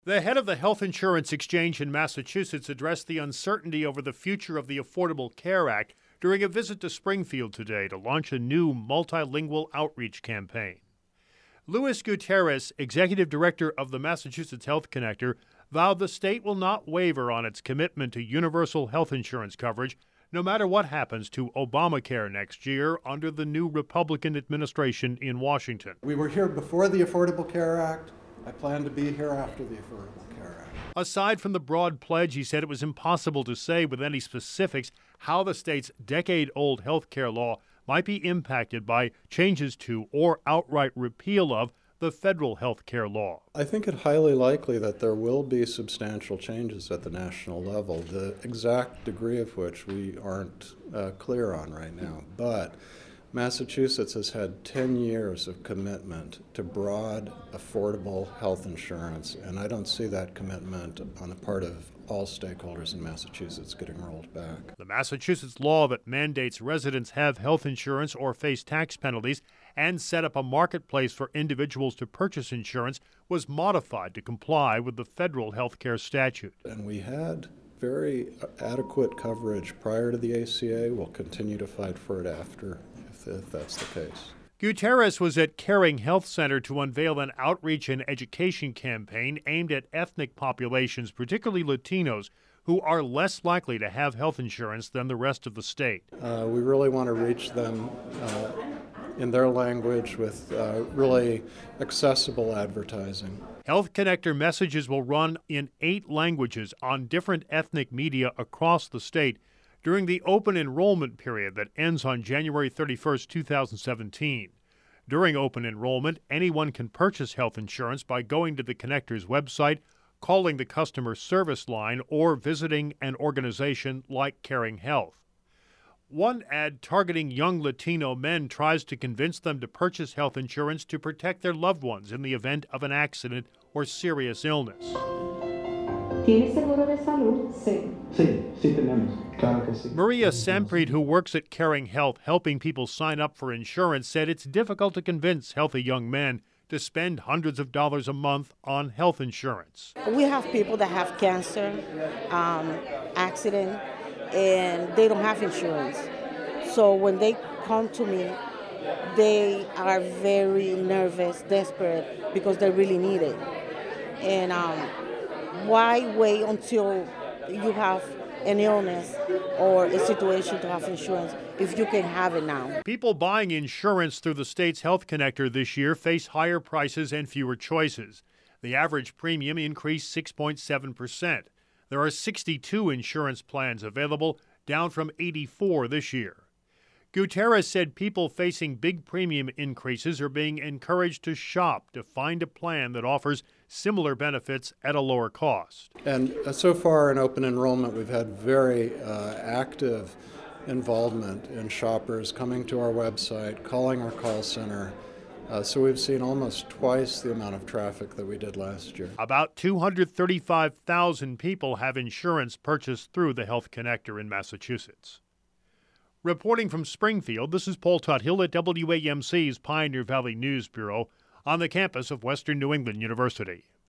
The head of the Health Insurance Exchange in Massachusetts addressed the uncertainty over the future of the Affordable Care Act during a visit to Springfield today to launch a new multilingual outreach campaign. Luis Gutierrez, executive director of the Massachusetts Health Connector, vowed the state will not waver on its commitment to universal health insurance coverage, no matter what happens to Obamacare next year under the new Republican administration in Washington. We were here before the Affordable Care Act. I plan to be here after the Affordable Care Act. Aside from the broad pledge, he said it was impossible to say with any specifics how the state's decade-old health care law might be impacted by changes to or outright repeal of the federal health care law. I think it highly likely that there will be substantial changes at the national level, the exact degree of which we aren't clear on right now. But Massachusetts has had 10 years of commitment to broad, affordable health insurance, and I don't see that commitment on the part of all stakeholders in Massachusetts getting rolled back. The Massachusetts law that mandates residents have health insurance or face tax penalties and set up a marketplace for individuals to purchase insurance was modified to comply with the federal health care statute. And we had very adequate coverage prior to the ACA. We'll continue to fight for it after, if that's the case. Gutierrez was at Caring Health Center to unveil an outreach and education campaign aimed at ethnic populations, particularly Latinos, who are less likely to have health insurance than the rest of the state. We really want to reach them in their language with really accessible advertising. Health Connector messages will run in 8 languages on different ethnic media across the state during the open enrollment period that ends on January 31st, 2017. During open enrollment, anyone can purchase health insurance by going to the Connector's website, calling the customer service line, or visiting an organization like Caring Health. One ad targeting young Latino men tries to convince them to purchase health insurance to protect their loved ones in the event of an accident or serious illness. ¿Tienes seguro de salud? Sí. Sí tenemos. Claro que sí. Maria Samprit, who works at Caring Health helping people sign up for insurance, said it's difficult to convince healthy young men to spend hundreds of dollars a month on health insurance. We have people that have cancer, accident, and they don't have insurance. So when they come to me, they are very nervous, desperate, because they really need it. And why wait until you have an illness or a situation to have insurance if you can have it now? People buying insurance through the state's Health Connector this year face higher prices and fewer choices. The average premium increased 6.7%. There are 62 insurance plans available, down from 84 this year. Gutierrez said people facing big premium increases are being encouraged to shop to find a plan that offers similar benefits at a lower cost. And so far in open enrollment, we've had very active involvement in shoppers coming to our website, calling our call center. So we've seen almost twice the amount of traffic that we did last year. About 235,000 people have insurance purchased through the Health Connector in Massachusetts. Reporting from Springfield, this is Paul Tuthill at WAMC's Pioneer Valley News Bureau on the campus of Western New England University.